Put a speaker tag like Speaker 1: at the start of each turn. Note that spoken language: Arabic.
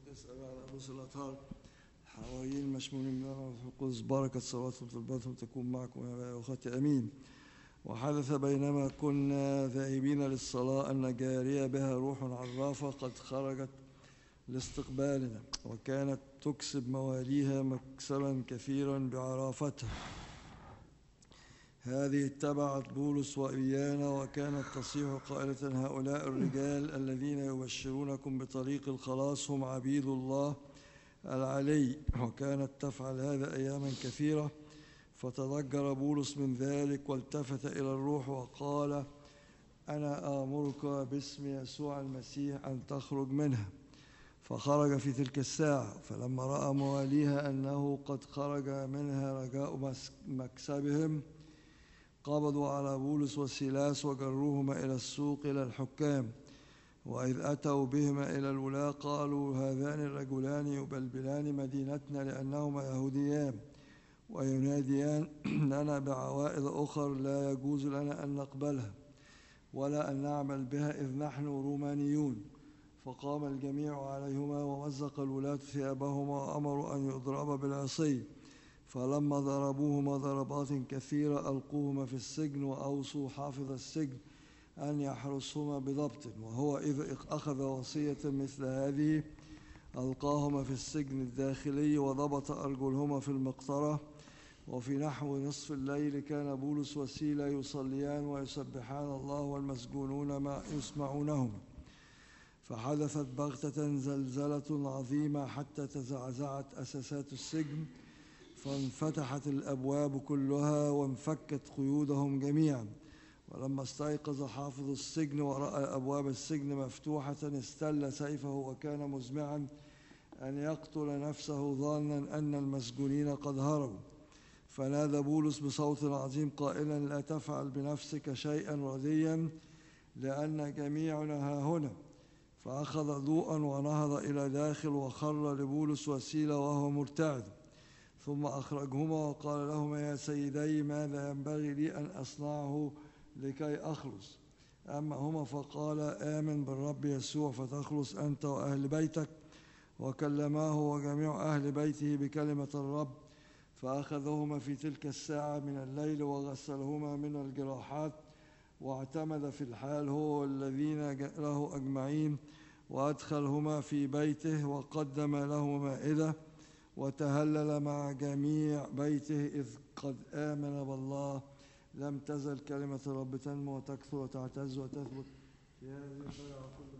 Speaker 1: تسأل على الرسل الأطهار الحواريين المشمولين بالروح القدس. بركة صلواتهم وطلباتهم تكون معكم يا أخوتي أمين. وحدث بينما كنا ذاهبين للصلاة أن جارية بها روح عرافة قد خرجت لاستقبالنا، وكانت تكسب مواليها مكسبا كثيرا بعرافتها. هذه اتبعت بولس وإيانا، وكانت تصيح قائلة: هؤلاء الرجال الذين يبشرونكم بطريق الخلاص هم عبيد الله العلي. وكانت تفعل هذا أياما كثيرة. فتضجر بولس من ذلك والتفت إلى الروح وقال: أنا آمرك باسم يسوع المسيح أن تخرج منها. فخرج في تلك الساعة. فلما رأى مواليها أنه قد خرج منها رجاء مكسبهم، قبضوا على بولس وسيلاس وجروهما إلى السوق إلى الحكام. وإذ أتوا بهما إلى الولاة قالوا: هذان الرجلان يبلبلان مدينتنا لأنهما يهوديان، ويناديان لنا بعوائد أخر لا يجوز لنا أن نقبلها ولا أن نعمل بها إذ نحن رومانيون. فقام الجميع عليهما ومزق الولاة ثيابهما وأمروا أن يضرب بالعصي. فلما ضربوهما ضربات كثيرة ألقوهما في السجن، وأوصوا حافظ السجن أن يحرسهما بضبط. وهو إذ أخذ وصية مثل هذه ألقاهما في السجن الداخلي وضبط أرجلهما في المقطرة. وفي نحو نصف الليل كان بولس وسيلة يصليان ويسبحان الله والمسجونون ما يسمعونهما. فحدثت بغتة زلزلة عظيمة حتى تزعزعت أساسات السجن، فانفتحت الأبواب كلها وانفكت قيودهم جميعا. ولما استيقظ حافظ السجن ورأى أبواب السجن مفتوحة استل سيفه، وكان مزمعا أن يقتل نفسه ظانا أن المسجونين قد هربوا. فنادى بولس بصوت عظيم قائلا: لا تفعل بنفسك شيئا رديا، لأن جميعنا ها هنا. فأخذ ضوءا ونهض إلى داخل وخر لبولس وسيلة وهو مرتعد. ثم أخرجهما وقال لهما: يا سيدي، ماذا ينبغي لي أن أصنعه لكي أخلص؟ أما هما فقال: آمن بالرب يسوع فتخلص أنت وأهل بيتك. وكلماه وجميع أهل بيته بكلمة الرب. فأخذهما في تلك الساعة من الليل وغسلهما من الجراحات، واعتمد في الحال هو والذين له أجمعين، وأدخلهما في بيته وقدم لهما مائدة، وتهلل مع جميع بيته إذ قد آمن بالله. لم تزل كلمة الرب تنمو وتكثر وتعتز وتثبت في هذه البيعة كل